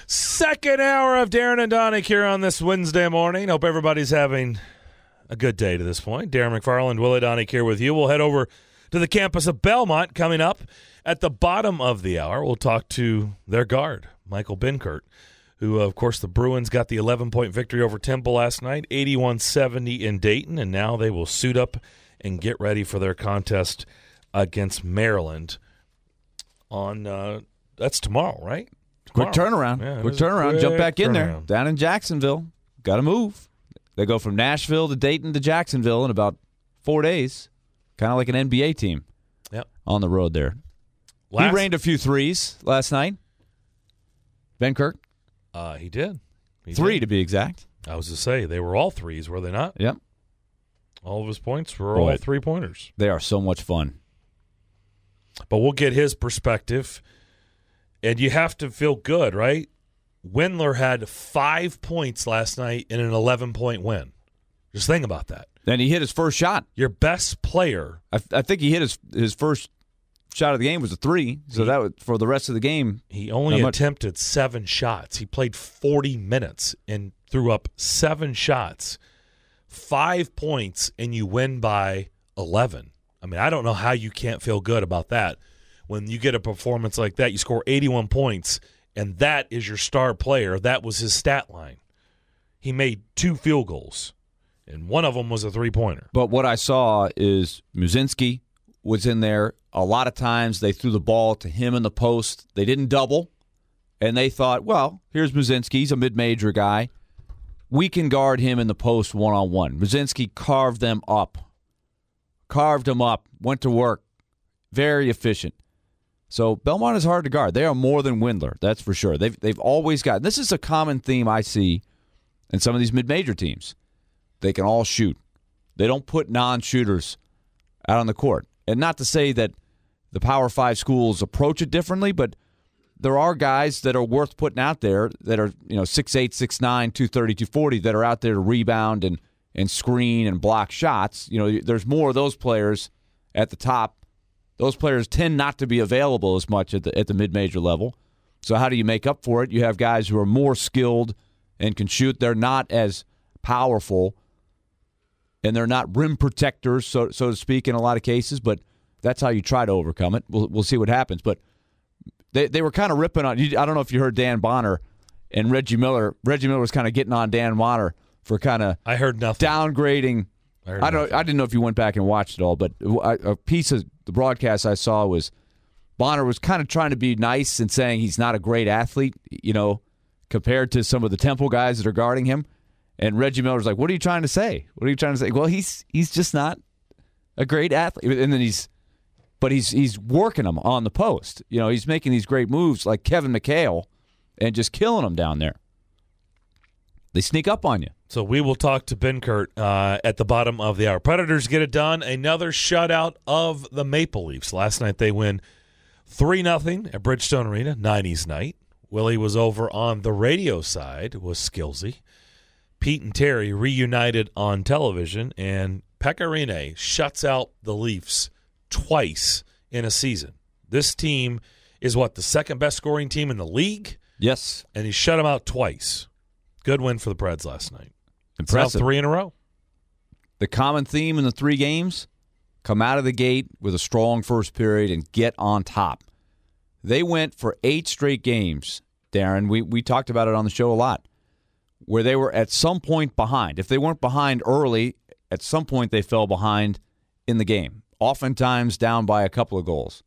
Second hour of Darren and Donick here on this Wednesday morning. Hope everybody's having a good day to this point. Darren McFarland, Willie Donick here with you. We'll head over to the campus of Belmont coming up at the bottom of the hour. We'll talk to their guard, Michael Benkert, who, of course, the Bruins got the 11-point victory over Temple last night, 81-70 in Dayton, and now they will suit up and get ready for their contest against Maryland on that's tomorrow, right? Quick turnaround. Yeah, quick turnaround. Jump back in there. turnaround. Down in Jacksonville. Got to move. They go from Nashville to Dayton to Jacksonville in about 4 days. Kind of like an NBA team. Yep. On the road there. He rained a few threes last night. Benkert. He did. Three to be exact. I was to say, they were all threes, were they not? Yep. All of his points were all three-pointers. They are so much fun. But we'll get his perspective. And you have to feel good, right? Windler had 5 points last night in an 11-point win. Just think about that. Then he hit his first shot. Your best player. I think he hit his first shot of the game was a three. So that was for the rest of the game. He only attempted 7 shots. He played 40 minutes and threw up 7 shots. 5 points, and you win by 11. I mean, I don't know how you can't feel good about that. When you get a performance like that, you score 81 points, and that is your star player. That was his stat line. He made 2 field goals, and one of them was a three-pointer. But what I saw is Muszynski was in there. A lot of times they threw the ball to him in the post. They didn't double, and they thought, well, here's Muszynski. He's a mid-major guy. We can guard him in the post one-on-one. Muszynski carved them up. Carved them up. Went to work. Very efficient. So Belmont is hard to guard. They are more than Windler, that's for sure. They've always got. This is a common theme I see in some of these mid-major teams. They can all shoot. They don't put non-shooters out on the court. And not to say that the Power 5 schools approach it differently, but there are guys that are worth putting out there that are 6'8", 6'9", 230, 240 that are out there to rebound and screen and block shots. There's more of those players at the top. Those players tend not to be available as much at the mid-major level. So how do you make up for it? You have guys who are more skilled and can shoot. They're not as powerful, and they're not rim protectors, so to speak, in a lot of cases. But that's how you try to overcome it. We'll see what happens. But they were kind of ripping on. I don't know if you heard Dan Bonner and Reggie Miller. Reggie Miller was kind of getting on Dan Bonner for kind of I heard nothing. Downgrading. I didn't know if you went back and watched it all, but a piece of the broadcast I saw was Bonner was kind of trying to be nice and saying he's not a great athlete, compared to some of the Temple guys that are guarding him. And Reggie Miller was like, "What are you trying to say? What are you trying to say?" Well, he's just not a great athlete, and then he's working them on the post. He's making these great moves like Kevin McHale and just killing them down there. They sneak up on you. So we will talk to Benkert at the bottom of the hour. Predators get it done. Another shutout of the Maple Leafs. Last night they win 3-0 at Bridgestone Arena, 90s night. Willie was over on the radio side, was Skillsy. Pete and Terry reunited on television, and Pekka Rinne shuts out the Leafs twice in a season. This team is, the second best scoring team in the league? Yes. And he shut them out twice. Good win for the Preds last night. Impressive. Now 3 in a row. The common theme in the 3 games, come out of the gate with a strong first period and get on top. They went for 8 straight games, Darren. We talked about it on the show a lot, where they were at some point behind. If they weren't behind early, at some point they fell behind in the game, oftentimes down by a couple of goals.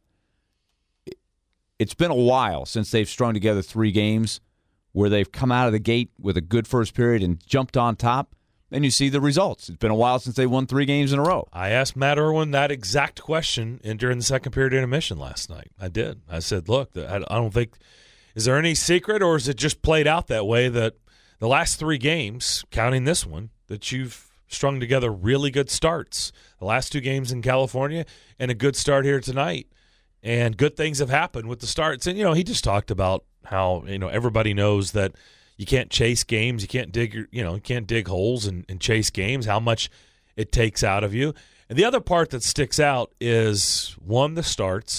It's been a while since they've strung together 3 games where they've come out of the gate with a good first period and jumped on top, and you see the results. It's been a while since they won 3 games in a row. I asked Matt Irwin that exact question during the second period intermission last night. I did. I said, look, I don't think – is there any secret, or is it just played out that way that the last 3 games, counting this one, that you've strung together really good starts? The last 2 games in California and a good start here tonight. And good things have happened with the starts. And, he just talked about how, everybody knows that you can't chase games. You can't dig holes and chase games, how much it takes out of you. And the other part that sticks out is, 1, the starts.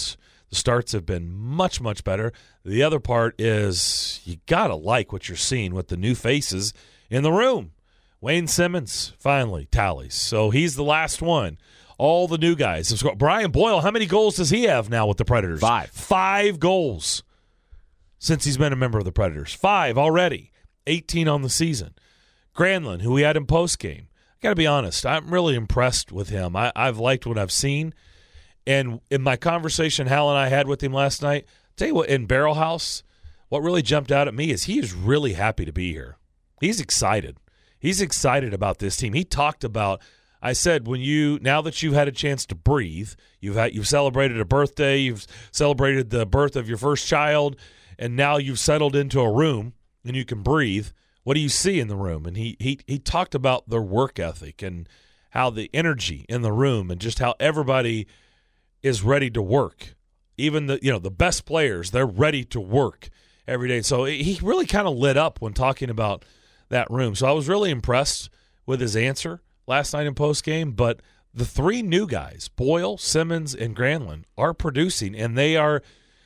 The starts have been much, much better. The other part is you got to like what you're seeing with the new faces in the room. Wayne Simmons finally tallies. So he's the last one. All the new guys have scored. Brian Boyle, how many goals does he have now with the Predators? 5. 5 goals since he's been a member of the Predators. 5 already. 18 on the season. Granlund, who we had in postgame. I got to be honest, I'm really impressed with him. I've liked what I've seen. And in my conversation Hal and I had with him last night, tell you what, in Barrel House, what really jumped out at me is he is really happy to be here. He's excited. He's excited about this team. He talked about, I said, now that you've had a chance to breathe, you've celebrated a birthday, you've celebrated the birth of your first child, and now you've settled into a room and you can breathe. What do you see in the room? And he talked about their work ethic and how the energy in the room and just how everybody is ready to work. Even the best players, they're ready to work every day. So he really kind of lit up when talking about that room. So I was really impressed with his answer last night in postgame. But the 3 new guys, Boyle, Simmons, and Granlund, are producing, and they are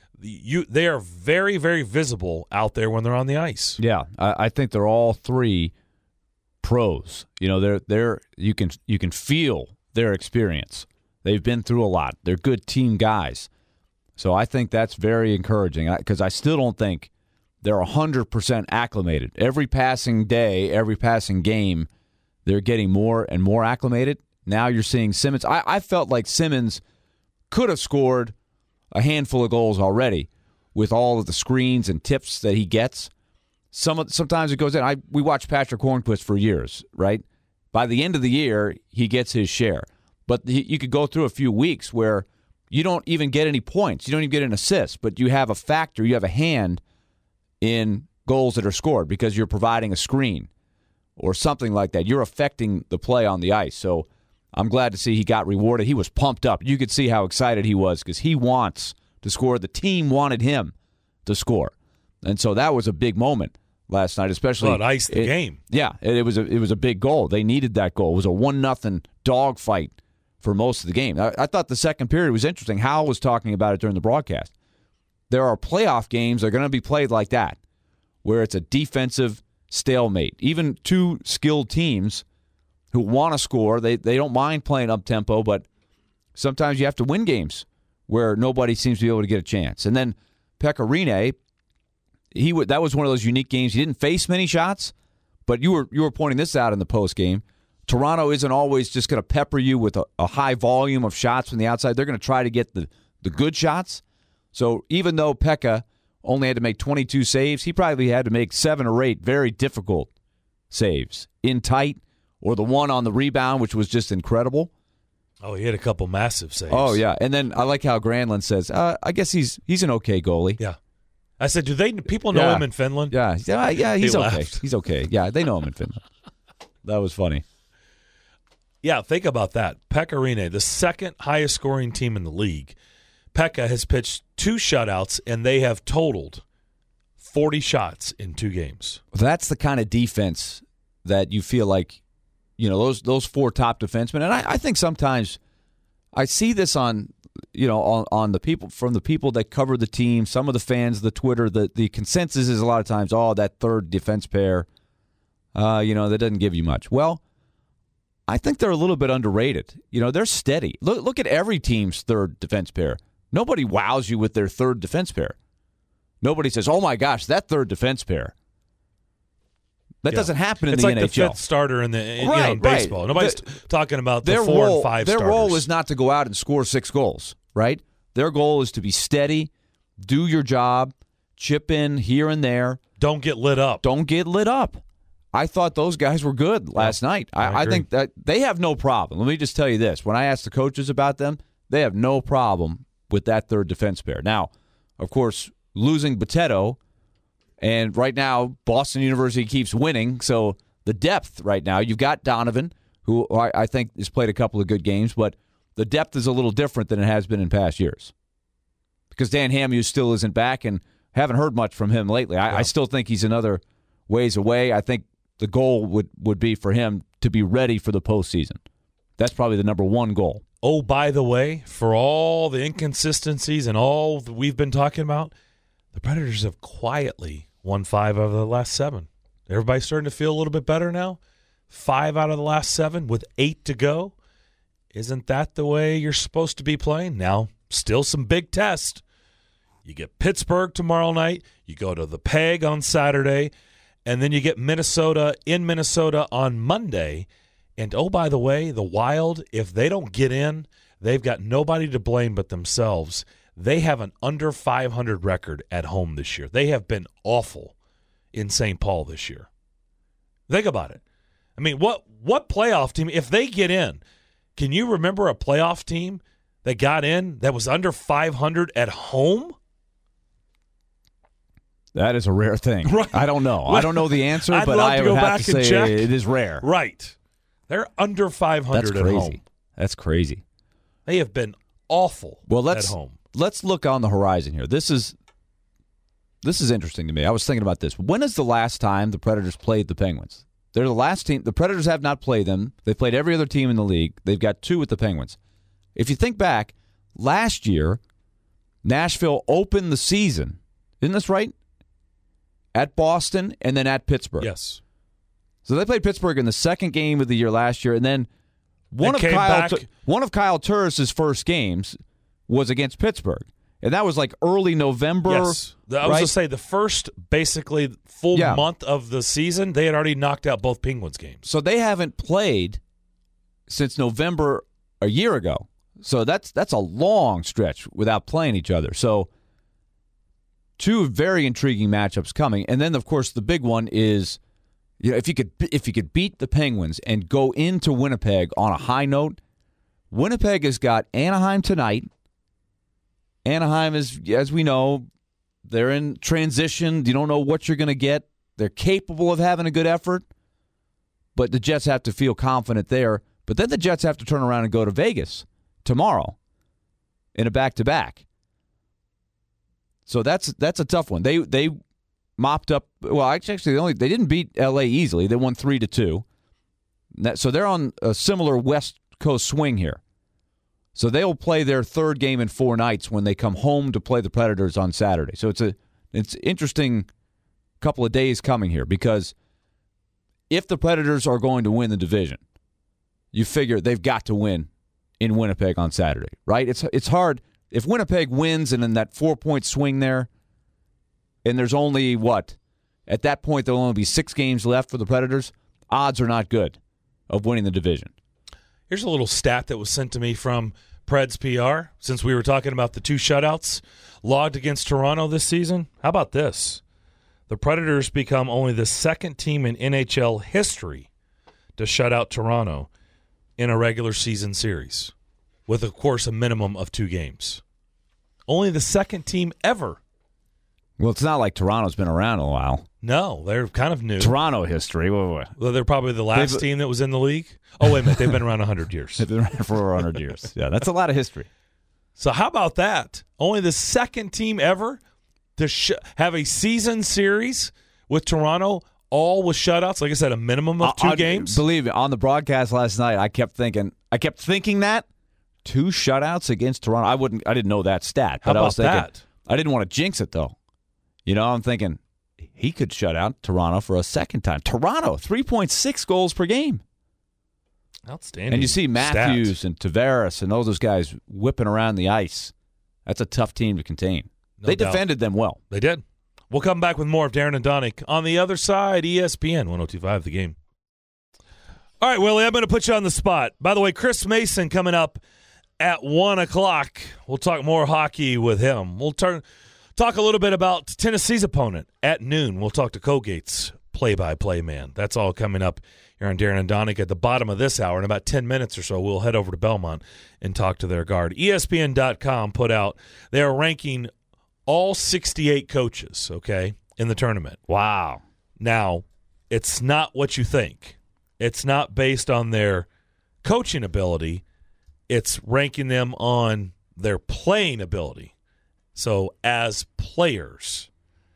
very, very visible out there when they're on the ice. Yeah, I think they're all 3 pros. They're you can feel their experience. They've been through a lot. They're good team guys. So I think that's very encouraging because I still don't think they're 100% acclimated. Every passing day, every passing game, they're getting more and more acclimated. Now you're seeing Simmons. I felt like Simmons could have scored a handful of goals already with all of the screens and tips that he gets. Sometimes it goes in. We watched Patrick Hornquist for years, right? By the end of the year, he gets his share. But you could go through a few weeks where you don't even get any points. You don't even get an assist, but you have a factor, you have a hand in goals that are scored because you're providing a screen or something like that. You're affecting the play on the ice. So I'm glad to see he got rewarded. He was pumped up. You could see how excited he was because he wants to score. The team wanted him to score. And so that was a big moment last night, especially. Well, it iced the game. Yeah, it was a big goal. They needed that goal. It was a 1-0 dogfight for most of the game. I thought the second period was interesting. Hal was talking about it during the broadcast. There are playoff games that are going to be played like that, where it's a defensive stalemate. Even 2 skilled teams who want to score, they don't mind playing up-tempo, but sometimes you have to win games where nobody seems to be able to get a chance. And then Pekka Rinne, that was one of those unique games. He didn't face many shots, but you were pointing this out in the postgame. Toronto isn't always just going to pepper you with a high volume of shots from the outside. They're going to try to get the good shots. So even though Pekka only had to make 22 saves, he probably had to make 7 or 8 very difficult saves in tight, or the one on the rebound, which was just incredible. Oh, he had a couple massive saves. Oh, yeah. And then I like how Granlund says, I guess he's an okay goalie. Yeah. I said, do people know him in Finland? Yeah, he's okay. Laughed. He's okay. Yeah, they know him in Finland. That was funny. Yeah, think about that. Pekka Rinne, the second highest scoring team in the league. Pekka has pitched 2 shutouts, and they have totaled 40 shots in 2 games. That's the kind of defense that you feel like, those 4 top defensemen. And I think sometimes I see this on the people, from the people that cover the team, some of the fans, the Twitter, the consensus is a lot of times, that third defense pair, that doesn't give you much. Well, I think they're a little bit underrated. They're steady. Look at every team's third defense pair. Nobody wows you with their third defense pair. Nobody says, oh my gosh, that third defense pair. That doesn't happen in the NHL. It's like the 5th starter in baseball. Right. Nobody's talking about the 4 and 5 Their starters. role is not to go out and score 6 goals, right? Their goal is to be steady, do your job, chip in here and there. Don't get lit up. I thought those guys were good last night. I think that they have no problem. Let me just tell you this. When I asked the coaches about them, they have no problem with that third defense pair. Now, of course, losing Boteto, and right now Boston University keeps winning, so the depth right now, you've got Donovan, who I think has played a couple of good games, but the depth is a little different than it has been in past years. Because Dan Hamhuis still isn't back, and haven't heard much from him lately. I still think he's another ways away. I think the goal would be for him to be ready for the postseason. That's probably the number 1 goal. Oh, by the way, for all the inconsistencies and all that we've been talking about, the Predators have quietly won 5 out of the last 7. Everybody's starting to feel a little bit better now. 5 out of the last 7 with 8 to go. Isn't that the way you're supposed to be playing? Now, still some big tests. You get Pittsburgh tomorrow night. You go to the Peg on Saturday. And then you get Minnesota in Minnesota on Monday. And, oh, by the way, the Wild, if they don't get in, they've got nobody to blame but themselves. They have an under 500 record at home this year. They have been awful in St. Paul this year. Think about it. I mean, what playoff team, if they get in, can you remember a playoff team that got in that was under 500 at home? That is a rare thing. Right. I don't know. I don't know the answer, but I would have to say it is rare. Right. They're under 500 at home. That's crazy. They have been awful at home. Let's look on the horizon here. This is interesting to me. I was thinking about this. When is the last time the Predators played the Penguins? They're the last team. The Predators have not played them. They've played every other team in the league. They've got 2 with the Penguins. If you think back, last year, Nashville opened the season. Isn't this right? At Boston and then at Pittsburgh. Yes. So they played Pittsburgh in the second game of the year last year, and then one of Kyle Turris' first games was against Pittsburgh, and that was like early November. Yes, I was going to say the first basically full month of the season, they had already knocked out both Penguins games. So they haven't played since November a year ago. So that's a long stretch without playing each other. So 2 very intriguing matchups coming, and then of course the big one is, you know, if you could beat the Penguins and go into Winnipeg on a high note. Winnipeg has got Anaheim tonight. Anaheim is, as we know, they're in transition. You don't know what you're going to get. They're capable of having a good effort, but the Jets have to feel confident there. But then the Jets have to turn around and go to Vegas tomorrow in a back-to-back. So that's a tough one. They mopped up. Well, actually, they didn't beat L.A. easily. They won 3-2. So they're on a similar West Coast swing here. So they'll play their 3rd game in 4 nights when they come home to play the Predators on Saturday. So it's interesting couple of days coming here, because if the Predators are going to win the division, you figure they've got to win in Winnipeg on Saturday, right? It's hard. If Winnipeg wins and in that 4-point swing there, and there's only, at that point there'll only be 6 games left for the Predators, odds are not good of winning the division. Here's a little stat that was sent to me from Preds PR, since we were talking about the 2 shutouts logged against Toronto this season. How about this? The Predators become only the 2nd team in NHL history to shut out Toronto in a regular season series, with, of course, a minimum of 2 games. Only the 2nd team ever. Well, it's not like Toronto's been around a while. No, they're kind of new. Toronto history. Well, they're probably the last team that was in the leave. Oh, wait a minute. They've been around 100 years. They've been around for 100 years. Yeah, that's a lot of history. So how about that? Only the 2nd team ever to have a season series with Toronto, all with shutouts. Like I said, a minimum of 2 games. Believe me, on the broadcast last night, I kept thinking that 2 shutouts against Toronto. I didn't know that stat. But How about I was thinking, that? I didn't want to jinx it, though. You know, I'm thinking he could shut out Toronto for a second time. Toronto, 3.6 goals per game. Outstanding. And you see Matthews and Tavares and all those guys whipping around the ice. That's a tough team to contain. They defended them well. They did. We'll come back with more of Darren and Donnie on the other side, ESPN 102.5 The Game. All right, Willie, I'm going to put you on the spot. By the way, Chris Mason coming up at 1 o'clock. We'll talk more hockey with him. We'll talk a little bit about Tennessee's opponent at noon. We'll talk to Colgate's play-by-play man. That's all coming up here on Darren and Donnie at the bottom of this hour. In about 10 minutes or so, we'll head over to Belmont and talk to their guard. ESPN.com put out, they are ranking all 68 coaches, okay, in the tournament. Wow. Now, it's not what you think. It's not based on their coaching ability. It's ranking them on their playing ability. So, as players.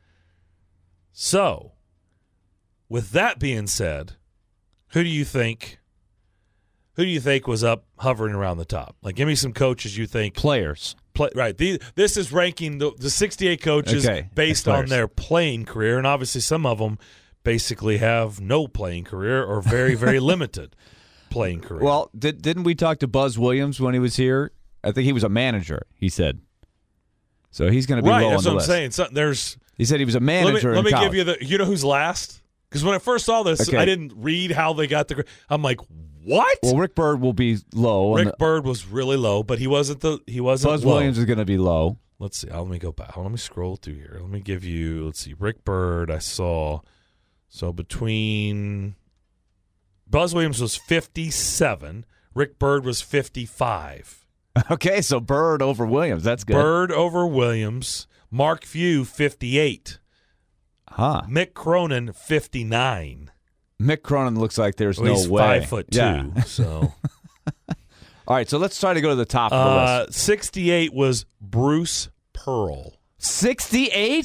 So, with that being said, who do you think who do you think was up hovering around the top? Like, give me some coaches you think. Players. Right. This is ranking the 68 coaches based on their playing career, and obviously some of them basically have no playing career or very, very limited playing career. Well, didn't we talk to Buzz Williams when he was here? I think he was a manager, he said. So he's going to be low on the list. Right, that's what I'm saying. So he said he was a manager Let me college. give you know who's last? Because when I first saw this, I didn't read how they got the – I'm like, what? Well, Rick Byrd will be low. Rick Byrd was really low, but he wasn't Buzz low. Williams is going to be low. Let's see. Let me go back. Let me scroll through here. Let me give you – let's see. Rick Byrd I saw – so between – Buzz Williams was 57. Rick Byrd was 55. Okay, so Byrd over Williams. That's good. Byrd over Williams. Mark Few, 58. Huh. Mick Cronin, 59. Mick Cronin looks like there's no he's way. 5'2", yeah. so. All right, so let's try to go to the top of the list. 68 was Bruce Pearl. 68?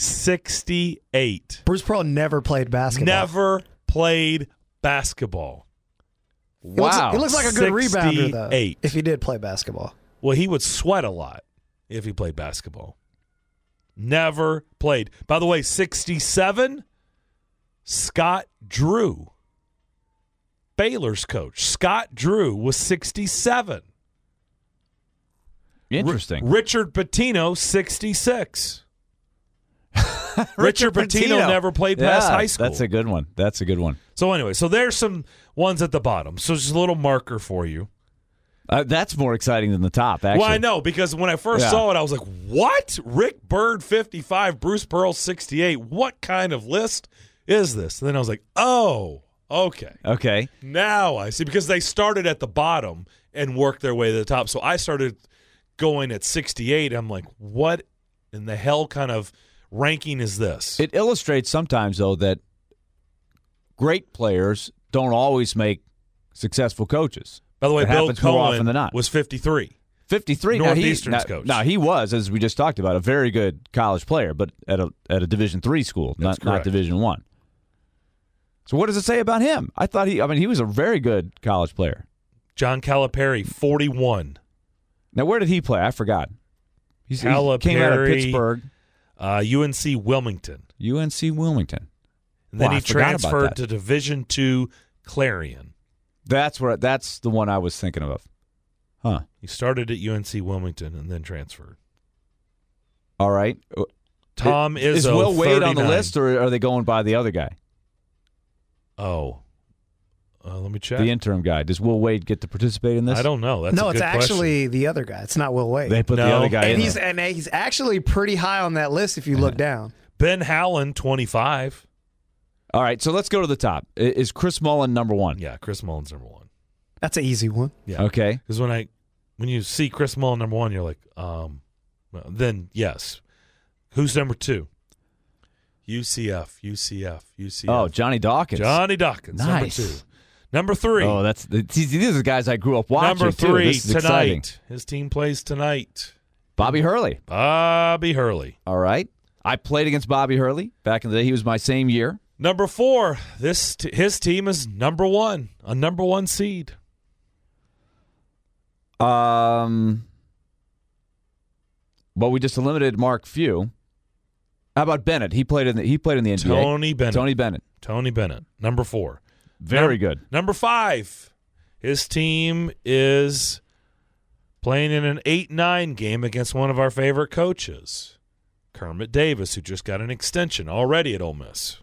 68. Bruce Pearl never played basketball. Never played basketball. Wow. He looks like a good rebounder, though, 68. if he did play basketball. Well, he would sweat a lot if he played basketball. Never played. By the way, 67, Scott Drew. Baylor's coach. Scott Drew was 67. Interesting. Richard Pitino, 66. Richard Pitino never played past high school. That's a good one. So anyway, so there's some ones at the bottom. So just a little marker for you. That's more exciting than the top, actually. Well, I know, because when I first saw it, I was like, what? Rick Byrd, 55, Bruce Pearl, 68. What kind of list is this? And then I was like, oh, okay. Okay. Now I see, because they started at the bottom and worked their way to the top. So I started going at 68. I'm like, what in the hell kind of ranking is this? It illustrates sometimes, though, that great players don't always make successful coaches. By the way, It Bill happens more often Cohen than not. was 53. 53. Northeastern's coach. Now, he was, as we just talked about, a very good college player, but at a Division III school, not Division I. So what does it say about him? I thought he was a very good college player. John Calipari, 41. Now, where did he play? I forgot. He came out of Calipari, Pittsburgh. UNC Wilmington. UNC Wilmington. And then Wow, he I forgot about transferred that. to Division II Clarion. That's the one I was thinking of. Huh. He started at UNC Wilmington and then transferred. All right. Tom Izzo, Is Will Wade 39. on the list, or are they going by the other guy? Oh. Let me check. The interim guy. Does Will Wade get to participate in this? I don't know. That's No, a it's good actually the other guy. It's not Will Wade. They put the No. other guy in and there. he's actually pretty high on that list if you look down. Ben Howland, 25. All right, so let's go to the top. Is Chris Mullen number one? Yeah, Chris Mullen's number one. That's an easy one. Yeah. Okay. Because when you see Chris Mullen number one, you're like, then yes. Who's number two? UCF. Oh, Johnny Dawkins. Johnny Dawkins, Nice. number two. Number three. Oh, these are the guys I grew up watching. Number three, too. This is tonight. exciting. His team plays tonight. Bobby Hurley. Bobby Hurley. All right. I played against Bobby Hurley back in the day. He was my same year. Number four, his team is number one, a number one seed. Well, we just eliminated Mark Few. How about Bennett? He played in the NBA. Tony Bennett, number four. Very good. Number five, his team is playing in an 8-9 game against one of our favorite coaches, Kermit Davis, who just got an extension already at Ole Miss.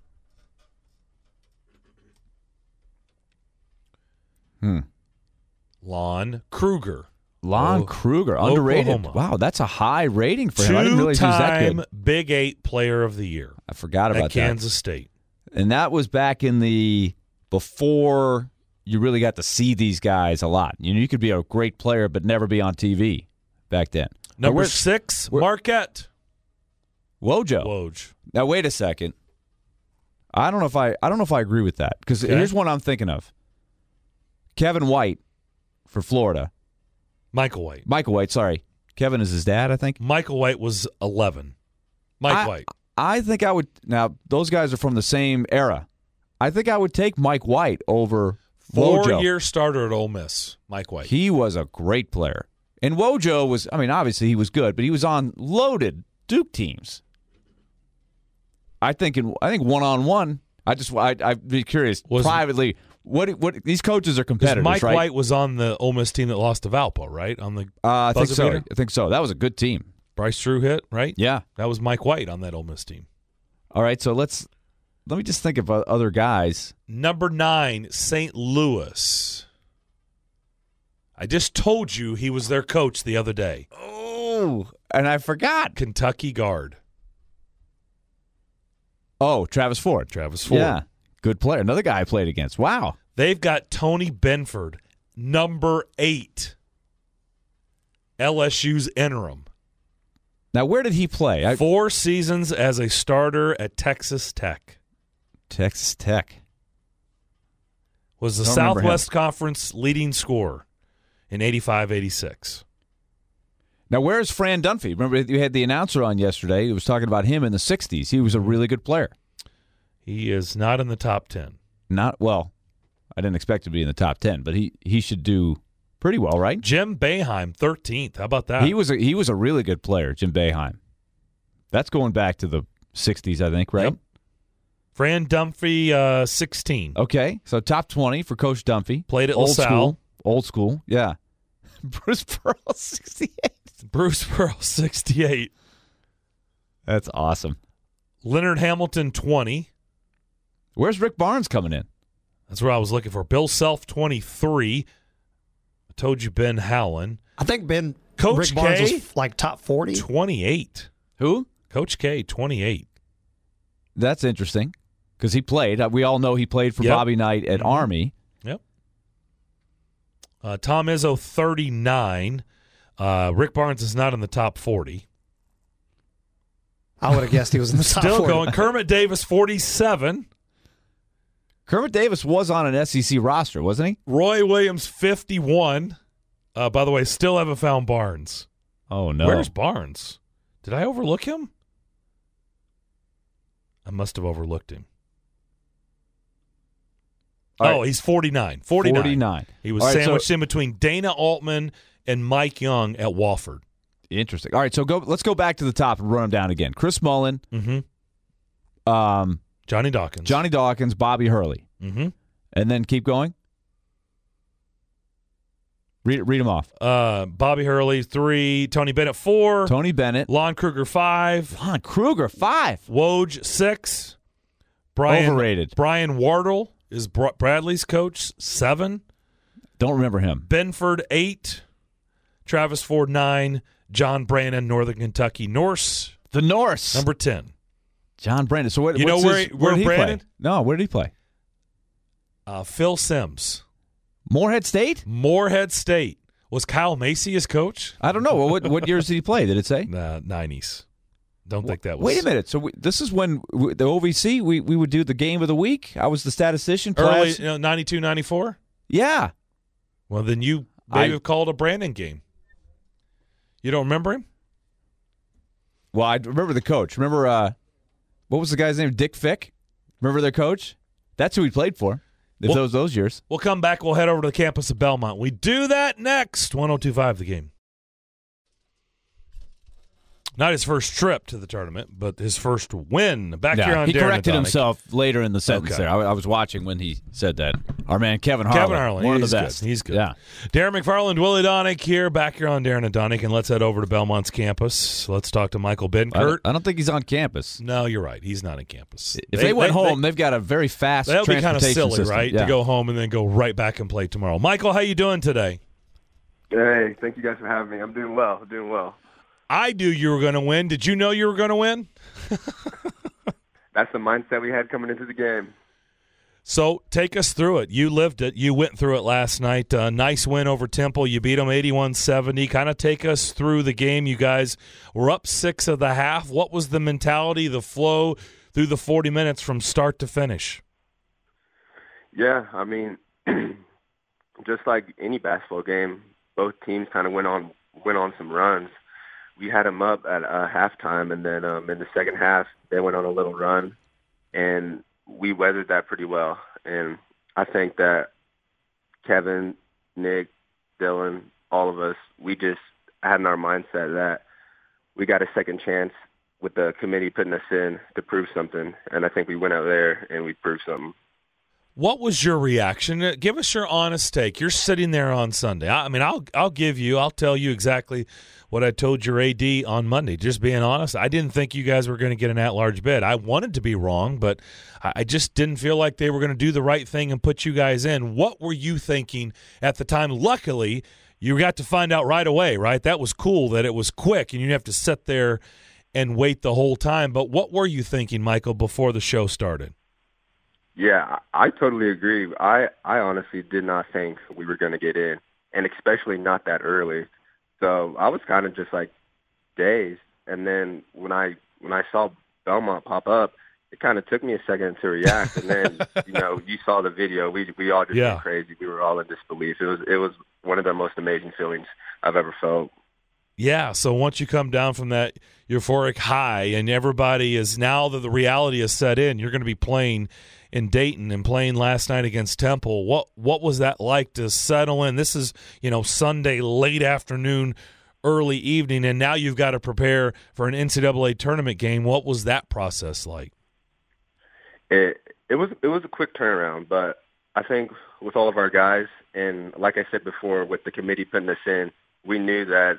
Lon Kruger. Kruger, underrated. Oklahoma. Wow, that's a high rating for him. I didn't realize he was that Two-time good. Big 8 Player of the Year I forgot about at Kansas State. And that was back in before you really got to see these guys a lot. You could be a great player but never be on TV back then. Number 6, Marquette. Woj. Now wait a second. I don't know if I agree with that, because here's one I'm thinking of. Kevin White for Florida. Michael White, sorry. Kevin is his dad, I think. Michael White was 11. White. I think I would. Now, those guys are from the same era. I think I would take Mike White over Wojo. 4-year starter at Ole Miss, Mike White. He was a great player. And Wojo was, obviously he was good, but he was on loaded Duke teams. I think one-on-one, I'd be curious privately, what these coaches are competitors, Mike right? White was on the Ole Miss team that lost to Valpo, right? On the I think buzzer so. beater? I think so. That was a good team. Bryce Drew hit, right? Yeah. That was Mike White on that Ole Miss team. All right, so let me just think of other guys. Number 9, St. Louis. I just told you he was their coach the other day. Oh, and I forgot. Kentucky guard. Oh, Travis Ford. Travis Ford. Yeah, good player. Another guy I played against. Wow. They've got Tony Benford, number 8. LSU's interim. Now, where did he play? 4 seasons as a starter at Texas Tech. Texas Tech. Was the Don't remember Southwest Conference leading scorer in 85-86. Now, where's Fran Dunphy? Remember, you had the announcer on yesterday. He was talking about him in the 60s. He was a really good player. He is not in the top 10. Well, I didn't expect to be in the top 10, but he should do pretty well, right? Jim Boeheim, 13th. How about that? He was a really good player, Jim Boeheim. That's going back to the 60s, I think, right? Yep. Fran Dunphy, 16. Okay, so top 20 for Coach Dunphy. Played at Old LaSalle. school. Old school, yeah. Bruce Pearl, 68. Bruce Pearl, 68. That's awesome. Leonard Hamilton, 20. Where's Rick Barnes coming in? That's where I was looking for. Bill Self, 23. I told you Ben Howland. I think Coach Rick Barnes K? was like top 40. 28. Who? Coach K, 28. That's interesting because he played. We all know he played for Yep. Bobby Knight at Army. Yep. Tom Izzo, 39. Rick Barnes is not in the top 40. I would have guessed he was in the top Still 40. going. Kermit Davis, 47. Kermit Davis was on an SEC roster, wasn't he? Roy Williams, 51. By the way, still haven't found Barnes. Oh, no. Where's Barnes? Did I overlook him? I must have overlooked him. All right. He's 49. 49. 49. He was All right, sandwiched so- in between Dana Altman and Mike Young at Wofford. Interesting. All right, so let's go back to the top and run them down again. Chris Mullen, Mm-hmm. Johnny Dawkins. Johnny Dawkins, Bobby Hurley. Mm-hmm. And then keep going. Read them off. Bobby Hurley, 3. Tony Bennett, 4. Tony Bennett. Lon Kruger, 5. Lon Kruger, 5. Woj, 6. Overrated. Brian Wardle is Bradley's coach, 7. Don't remember him. Benford, 8. Travis Ford, 9. John Brannon, Northern Kentucky Norse, The Norse. number 10. John Brandon. So what? You know where did he Brandon? play? No, where did he play? Phil Sims, Morehead State? Morehead State. Was Kyle Macy his coach? I don't know. What years did he play? Did it say? 90s. Don't think that was. Wait a minute. So this is when the OVC we would do the game of the week. I was the statistician. Early, Class. 92, 94? Yeah. Well, then you maybe have called a Brandon game. You don't remember him? Well, I remember the coach. Remember what was the guy's name? Dick Fick. Remember their coach? That's who he played for. Those years. We'll come back. We'll head over to the campus of Belmont. We do that next. 102.5 The Game. Not his first trip to the tournament, but his first win. Back here on he Darren corrected Adonic. himself later in the sentence Okay. there. I was watching when he said that. Our man Kevin Harlan. One of the best. Good. He's good. Yeah. Darren McFarland, Willie Donick here, back here on Darren Adonic, and let's head over to Belmont's campus. Let's talk to Michael Benkert. I don't think he's on campus. No, you're right. He's not on campus. If they went home, they've got a very fast that would be kind of transportation silly, system. right? Yeah. To go home and then go right back and play tomorrow. Michael, how you doing today? Hey, thank you guys for having me. I'm doing well. Doing well. I knew you were going to win. Did you know you were going to win? That's the mindset we had coming into the game. So take us through it. You lived it. You went through it last night. Nice win over Temple. You beat them 81-70. Kind of take us through the game. You guys were up 6 of the half. What was the mentality, the flow through the 40 minutes from start to finish? Yeah, I mean, just like any basketball game, both teams kind of went on some runs. We had them up at halftime, and then in the second half, they went on a little run, and we weathered that pretty well. And I think that Kevin, Nick, Dylan, all of us, we just had in our mindset that we got a second chance with the committee putting us in to prove something. And I think we went out there and we proved something. What was your reaction? Give us your honest take. You're sitting there on Sunday. I mean, I'll tell you exactly what I told your AD on Monday. Just being honest, I didn't think you guys were going to get an at-large bid. I wanted to be wrong, but I just didn't feel like they were going to do the right thing and put you guys in. What were you thinking at the time? Luckily, you got to find out right away, right? That was cool that it was quick and you didn't have to sit there and wait the whole time. But what were you thinking, Michael, before the show started? Yeah, I totally agree. I honestly did not think we were going to get in, and especially not that early. So I was kind of just like dazed. And then when I saw Belmont pop up, it kind of took me a second to react. And then you saw the video. We all just went crazy. We were all in disbelief. It was one of the most amazing feelings I've ever felt. Yeah, so once you come down from that euphoric high and everybody is, now that the reality is set in, you're going to be playing in Dayton and playing last night against Temple. What was that like to settle in? This is, Sunday late afternoon, early evening, and now you've got to prepare for an NCAA tournament game. What was that process like? It was a quick turnaround, but I think with all of our guys, and like I said before, with the committee putting us in, we knew that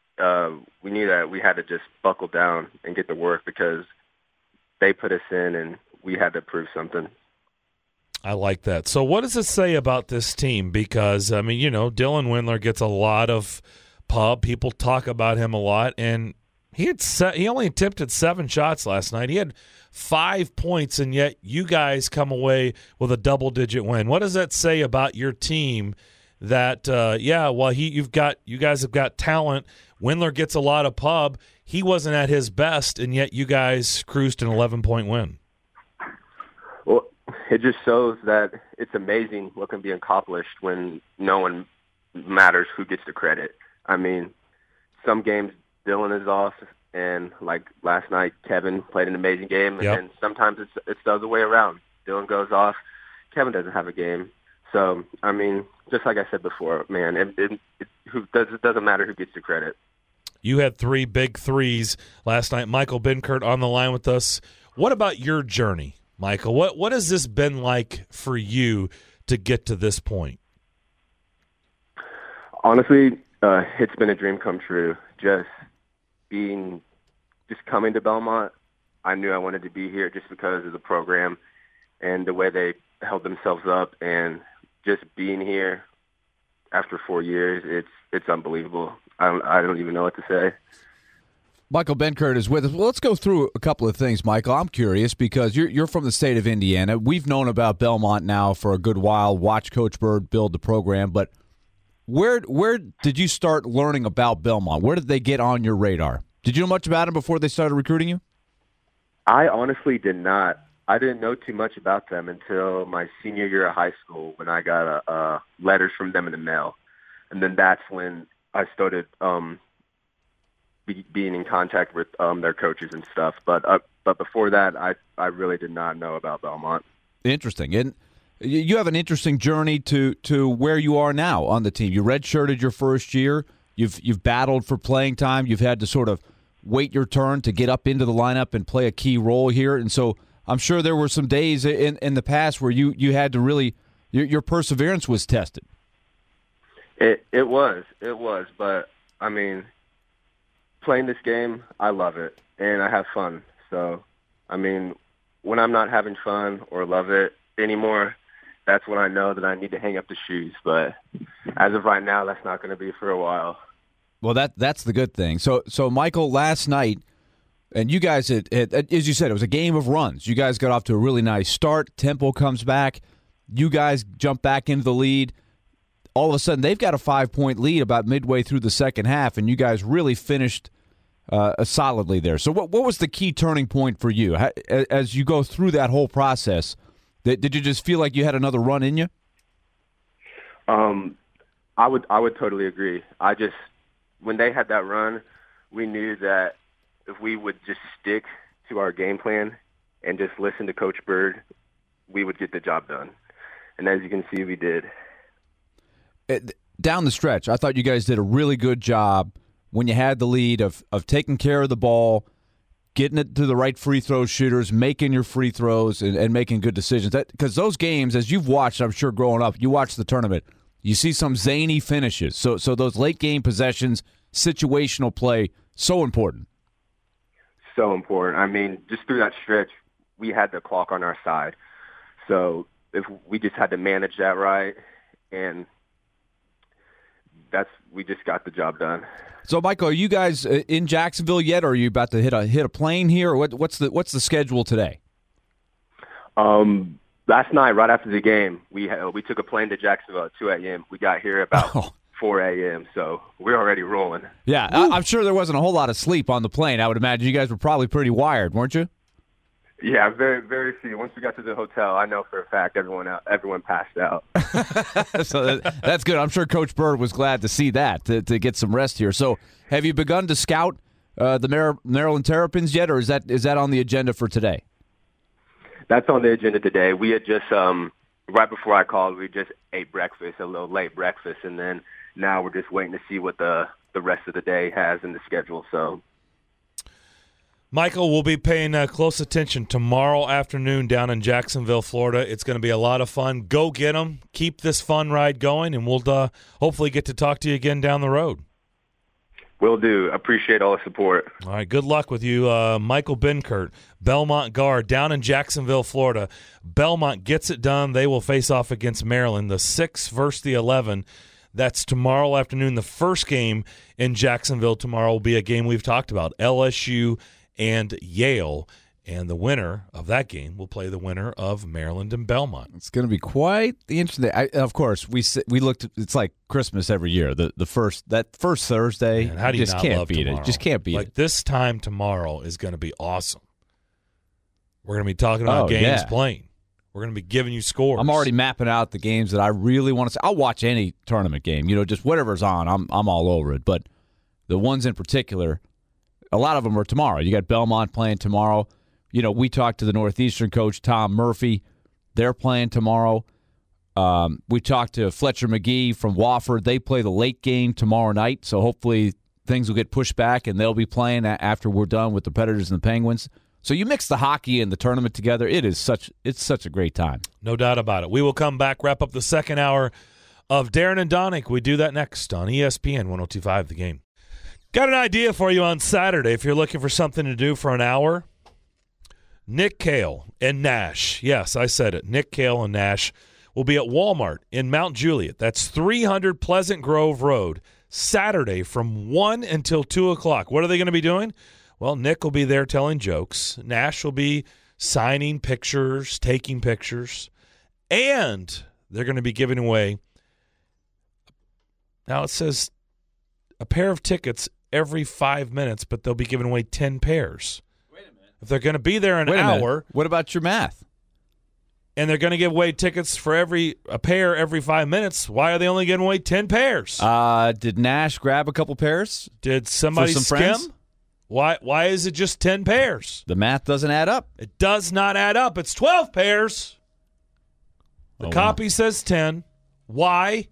we had to just buckle down and get to work because they put us in and we had to prove something. I like that. So what does it say about this team? Because, Dylan Windler gets a lot of pub. People talk about him a lot, and he only attempted 7 shots last night. He had 5 points, and yet you guys come away with a double-digit win. What does that say about your team that, you guys have got talent. Windler gets a lot of pub. He wasn't at his best, and yet you guys cruised an 11-point win. Well, it just shows that it's amazing what can be accomplished when no one matters who gets the credit. I mean, some games Dylan is off, and like last night, Kevin played an amazing game, and then sometimes it's the other way around. Dylan goes off, Kevin doesn't have a game. So, I mean, just like I said before, man, it doesn't matter who gets the credit. You had 3 big threes last night. Michael Benkert on the line with us. What about your journey, Michael? What has this been like for you to get to this point? Honestly, it's been a dream come true. Just coming to Belmont, I knew I wanted to be here just because of the program and the way they held themselves up, and just being here after 4 years, it's unbelievable. I don't even know what to say. Michael Benkert is with us. Well, let's go through a couple of things, Michael. I'm curious because you're from the state of Indiana. We've known about Belmont now for a good while, watched Coach Bird build the program, but where did you start learning about Belmont? Where did they get on your radar? Did you know much about them before they started recruiting you? I honestly did not. I didn't know too much about them until my senior year of high school when I got letters from them in the mail. And then that's when I started being in contact with their coaches and stuff. But before that, I really did not know about Belmont. Interesting. And you have an interesting journey to where you are now on the team. You redshirted your first year. You've battled for playing time. You've had to sort of wait your turn to get up into the lineup and play a key role here. And so I'm sure there were some days in the past where you had to really your perseverance was tested. It was, but I mean, playing this game, I love it and I have fun. So, I mean, when I'm not having fun or love it anymore, that's when I know that I need to hang up the shoes. But as of right now, that's not going to be for a while. Well, that's the good thing. So Michael, last night, and you guys, had, as you said, it was a game of runs. You guys got off to a really nice start. Temple comes back. You guys jump back into the lead. All of a sudden, they've got a 5-point lead about midway through the second half, and you guys really finished solidly there. So what was the key turning point for you? As you go through that whole process, did you just feel like you had another run in you? I would totally agree. When they had that run, we knew that if we would just stick to our game plan and just listen to Coach Bird, we would get the job done. And as you can see, we did. down the stretch, I thought you guys did a really good job when you had the lead of taking care of the ball, getting it to the right free throw shooters, making your free throws, and making good decisions. Because those games, as you've watched, I'm sure growing up, you watch the tournament, you see some zany finishes. So those late game possessions, situational play, so important. So important. I mean, just through that stretch, we had the clock on our side. So if we just had to manage that right, and we just got the job done. So, Michael, are you guys in Jacksonville yet, or are you about to hit a plane here? Or what's the schedule today? Last night, right after the game, we took a plane to Jacksonville at 2 a.m. We got here about 4 a.m., so we're already rolling. Yeah, I'm sure there wasn't a whole lot of sleep on the plane. I would imagine you guys were probably pretty wired, weren't you? Yeah, very, very few. Once we got to the hotel, I know for a fact everyone passed out. So that's good. I'm sure Coach Bird was glad to see that, to get some rest here. So have you begun to scout the Maryland Terrapins yet, or is that on the agenda for today? That's on the agenda today. We had just, right before I called, we just ate breakfast, a little late breakfast, and then now we're just waiting to see what the rest of the day has in the schedule. So, Michael, we'll be paying close attention tomorrow afternoon down in Jacksonville, Florida. It's going to be a lot of fun. Go get them. Keep this fun ride going, and we'll hopefully get to talk to you again down the road. Will do. Appreciate all the support. All right, good luck with you. Michael Benkert, Belmont guard, down in Jacksonville, Florida. Belmont gets it done. They will face off against Maryland, the 6 versus the 11. That's tomorrow afternoon. The first game in Jacksonville tomorrow will be a game we've talked about, LSU and Yale, and the winner of that game will play the winner of Maryland and Belmont. It's going to be quite the interesting. Of course, we looked. It's like Christmas every year. The first Thursday. Man, how do you just not can't love beat tomorrow? it? Just can't beat like it. This time tomorrow is going to be awesome. We're going to be talking about games playing. We're going to be giving you scores. I'm already mapping out the games that I really want to see. I'll watch any tournament game. Just whatever's on. I'm all over it. But the ones in particular, a lot of them are tomorrow. You got Belmont playing tomorrow. We talked to the Northeastern coach, Tom Murphy. They're playing tomorrow. We talked to Fletcher McGee from Wofford. They play the late game tomorrow night, so hopefully things will get pushed back, and they'll be playing after we're done with the Predators and the Penguins. So you mix the hockey and the tournament together, it's such a great time. No doubt about it. We will come back, wrap up the second hour of Darren and Donick. We do that next on ESPN 102.5 The Game. Got an idea for you on Saturday if you're looking for something to do for an hour. Nick Cale and Nash. Yes, I said it. Nick Cale and Nash will be at Walmart in Mount Juliet. That's 300 Pleasant Grove Road, Saturday from 1 until 2 o'clock. What are they going to be doing? Well, Nick will be there telling jokes. Nash will be signing pictures, taking pictures, and they're going to be giving away, now it says a pair of tickets every 5 minutes, but they'll be giving away 10 pairs. If they're going to be there an hour. What about your math? And they're going to give away tickets for a pair every 5 minutes, why are they only giving away 10 pairs? Did Nash grab a couple pairs? Did somebody some skim? friends? Why is it just 10 pairs? The math doesn't add up. It does not add up. It's 12 pairs. The copy says 10. Why?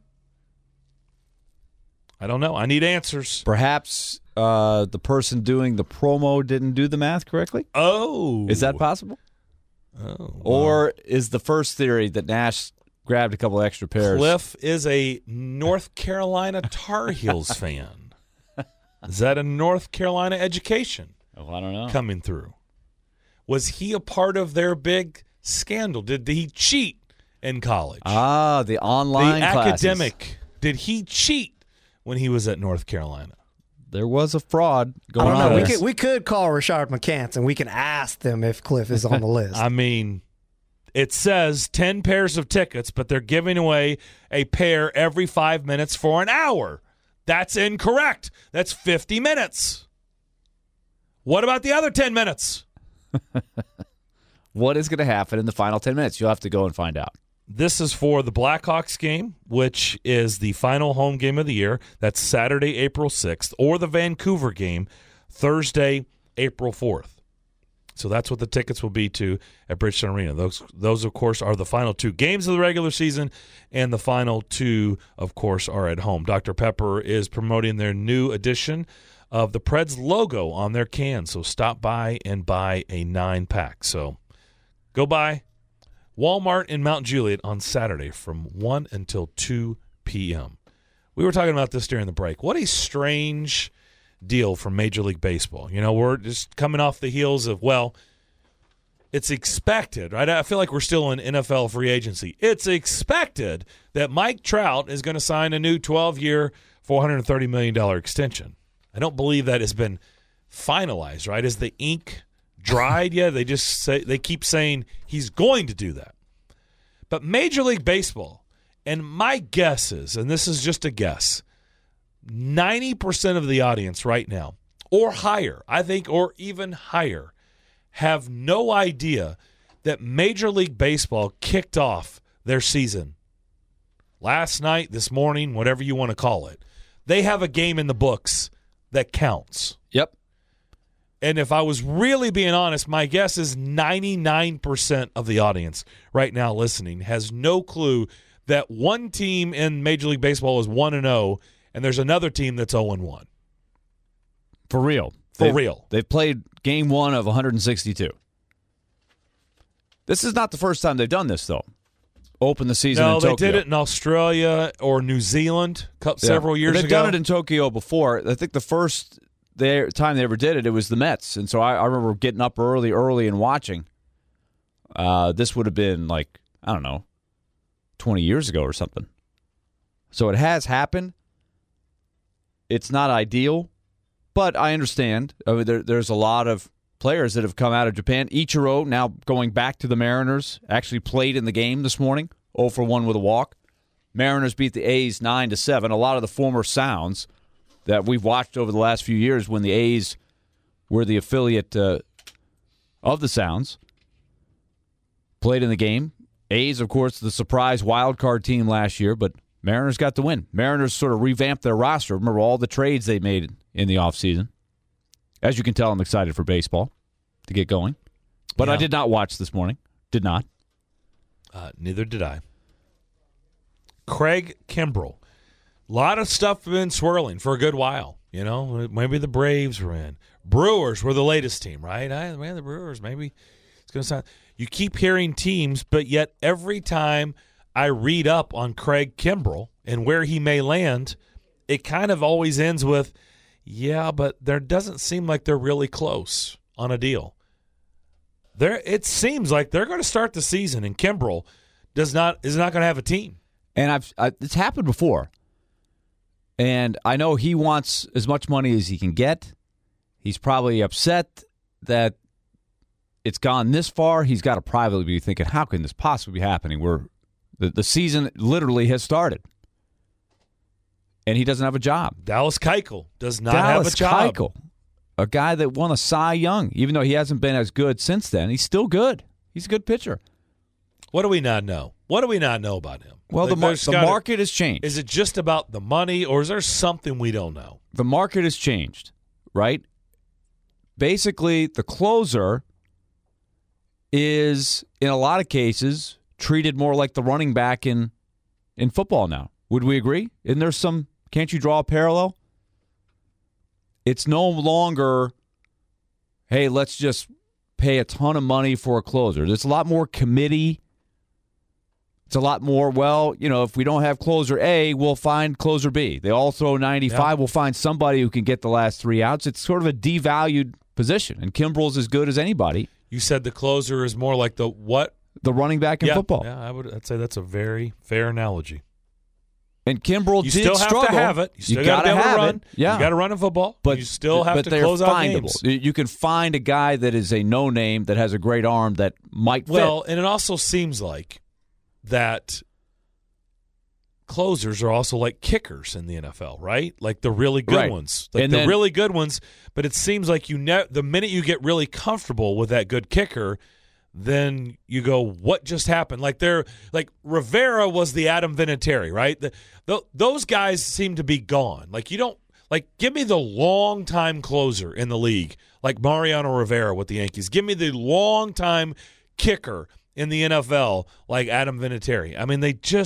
I don't know. I need answers. Perhaps the person doing the promo didn't do the math correctly? Oh. Is that possible? Oh. Or is the first theory that Nash grabbed a couple extra pairs? Cliff is a North Carolina Tar Heels fan. Is that a North Carolina education? Oh, I don't know. Coming through. Was he a part of their big scandal? Did he cheat in college? The online classes. Academic. Did he cheat when he was at North Carolina? There was a fraud going I on. don't know. there. We could call Rashard McCants and we can ask them if Cliff is on the list. I mean, it says 10 pairs of tickets, but they're giving away a pair every 5 minutes for an hour. That's incorrect. That's 50 minutes. What about the other 10 minutes? What is going to happen in the final 10 minutes? You'll have to go and find out. This is for the Blackhawks game, which is the final home game of the year. That's Saturday, April 6th, or the Vancouver game, Thursday, April 4th. So that's what the tickets will be to at Bridgestone Arena. Those, of course, are the final 2 games of the regular season, and the final 2, of course, are at home. Dr. Pepper is promoting their new edition of the Preds logo on their cans, so stop by and buy a 9-pack. So go by Walmart in Mount Juliet on Saturday from 1 until 2 p.m. We were talking about this during the break. What a strange deal from Major League Baseball. You know, we're just coming off the heels of, well, it's expected, right? I feel like we're still in NFL free agency. It's expected that Mike Trout is going to sign a new 12-year, $430 million extension. I don't believe that has been finalized, right? Is the ink dried yet? They keep saying he's going to do that. But Major League Baseball, and my guess is, and this is just a guess, 90% of the audience right now, or higher, I think, or even higher, have no idea that Major League Baseball kicked off their season last night, this morning, whatever you want to call it. They have a game in the books that counts. Yep. And if I was really being honest, my guess is 99% of the audience right now listening has no clue that one team in Major League Baseball is 1-0, and there's another team that's 0-1. For real. They've played game 1 of 162. This is not the first time they've done this, though. Open the season in Tokyo. No, they did it in Australia or New Zealand several years ago. They've done it in Tokyo before. I think the first time they ever did it was the Mets. And so I remember getting up early and watching. This would have been 20 years ago or something. So it has happened. It's not ideal, but I understand. There's a lot of players that have come out of Japan. Ichiro, now going back to the Mariners, actually played in the game this morning, 0-for-1 with a walk. Mariners beat the A's 9-7. A lot of the former Sounds that we've watched over the last few years when the A's were the affiliate of the Sounds played in the game. A's, of course, the surprise wild card team last year, but Mariners got the win. Mariners sort of revamped their roster. Remember all the trades they made in the offseason. As you can tell, I'm excited for baseball to get going. But I did not watch this morning. Did not. Neither did I. Craig Kimbrell. A lot of stuff been swirling for a good while. You know, maybe the Braves were in. Brewers were the latest team, right? The Brewers, maybe it's going to sound. You keep hearing teams, but yet every time I read up on Craig Kimbrell and where he may land, it kind of always ends with, yeah, but there doesn't seem like they're really close on a deal. It seems like they're going to start the season, and Kimbrell is not going to have a team. And it's happened before. And I know he wants as much money as he can get. He's probably upset that it's gone this far. He's got to privately be thinking, how can this possibly be happening? The season literally has started. And he doesn't have a job. Dallas Keuchel does not have a job. Keuchel, a guy that won a Cy Young, even though he hasn't been as good since then, he's still good. He's a good pitcher. What do we not know? What do we not know about him? Well, the market has changed. Is it just about the money, or is there something we don't know? The market has changed, right? Basically, the closer is, in a lot of cases, treated more like the running back in football now. Would we agree? Isn't there some, can't you draw a parallel? It's no longer, hey, let's just pay a ton of money for a closer. There's a lot more committee. It's a lot more, if we don't have closer A, we'll find closer B. They all throw 95. Yep. We'll find somebody who can get the last 3 outs. It's sort of a devalued position, and Kimbrell's as good as anybody. You said the closer is more like the what? The running back in football. Yeah, I'd say that's a very fair analogy. And Kimbrell did struggle. You still have to have it. You still got to be able to run. You got to run in football. But you still have to close out games. You can find a guy that is a no-name that has a great arm that might fit. Well, and it also seems like that closers are also like kickers in the NFL, right? Like the really good ones. Like the really good ones. But it seems like the minute you get really comfortable with that good kicker, then you go, what just happened? Like Rivera was the Adam Vinatieri, right? Those guys seem to be gone. Like Like, give me the long-time closer in the league, like Mariano Rivera with the Yankees. Give me the long-time kicker in the NFL, like Adam Vinatieri. I mean,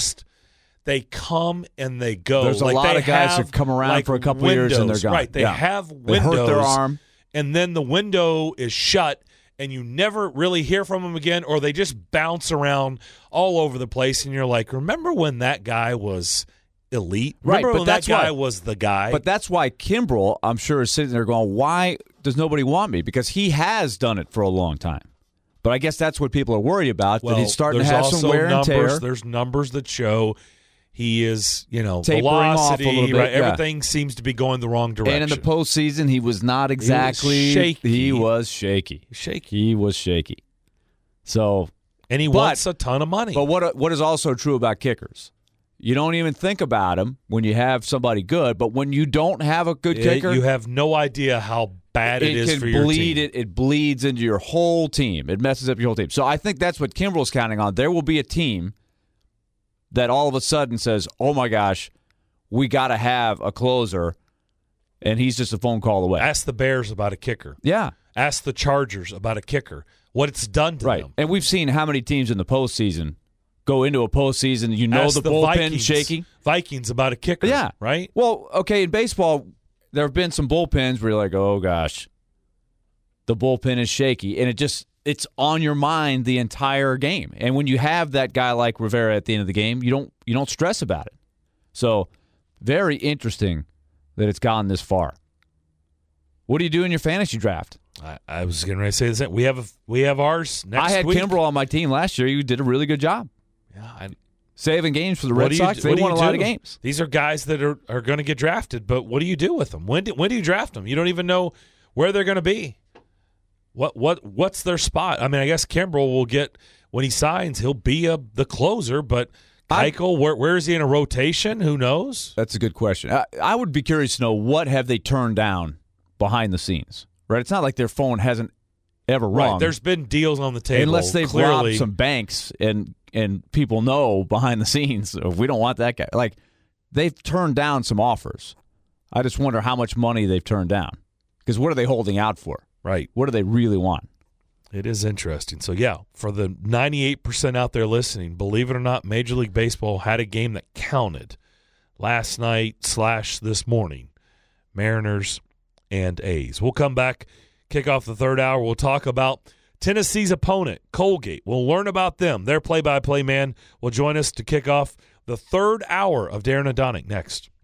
they come and they go. There's a lot of guys that come around for a couple years and they're gone. Right, they have windows. They hurt their arm. And then the window is shut, and you never really hear from them again, or they just bounce around all over the place, and you're like, remember when that guy was elite? Remember when that guy was the guy? But that's why Kimbrel, I'm sure, is sitting there going, why does nobody want me? Because he has done it for a long time. But I guess that's what people are worried about, that he's starting to have some wear and tear. There's numbers that show he is, tapering velocity, off a little bit. Right? Yeah. Everything seems to be going the wrong direction. And in the postseason, he was not exactly. He was shaky. Shaky. He was shaky. So, and he wants a ton of money. But what is also true about kickers? You don't even think about him when you have somebody good, but when you don't have a good kicker, you have no idea how bad it is for your team. It bleeds into your whole team. It messes up your whole team. So I think that's what Kimbrel's counting on. There will be a team that all of a sudden says, oh my gosh, we got to have a closer, and he's just a phone call away. Ask the Bears about a kicker. Yeah. Ask the Chargers about a kicker. What it's done to them. And we've seen how many teams in the postseason go into a postseason, Ask the bullpen's shaky. Vikings about a kicker. Yeah. Right? Well, okay, in baseball, there have been some bullpens where you're like, oh gosh, the bullpen is shaky, and it's on your mind the entire game. And when you have that guy like Rivera at the end of the game, you don't stress about it. So, very interesting that it's gone this far. What do you do in your fantasy draft? I was getting ready to say the same. We have ours next week. I had Kimbrel on my team last year. You did a really good job. Yeah, saving games for the Red Sox. They won a lot of games. These are guys that are going to get drafted, but what do you do with them? When do you draft them? You don't even know where they're going to be. What's their spot? I mean, I guess Kimbrel will get, when he signs, he'll be the closer, but Keuchel, where is he in a rotation? Who knows? That's a good question. I would be curious to know, what have they turned down behind the scenes? Right? It's not like their phone hasn't ever rung. Right. There's been deals on the table. Unless they've robbed some banks and people know behind the scenes, we don't want that guy. Like, they've turned down some offers. I just wonder how much money they've turned down. Because what are they holding out for? Right. What do they really want? It is interesting. So, yeah, for the 98% out there listening, believe it or not, Major League Baseball had a game that counted last night / this morning. Mariners and A's. We'll come back, kick off the third hour. We'll talk about Tennessee's opponent, Colgate. We'll learn about them. Their play-by-play man will join us to kick off the third hour of Darren and Donick next.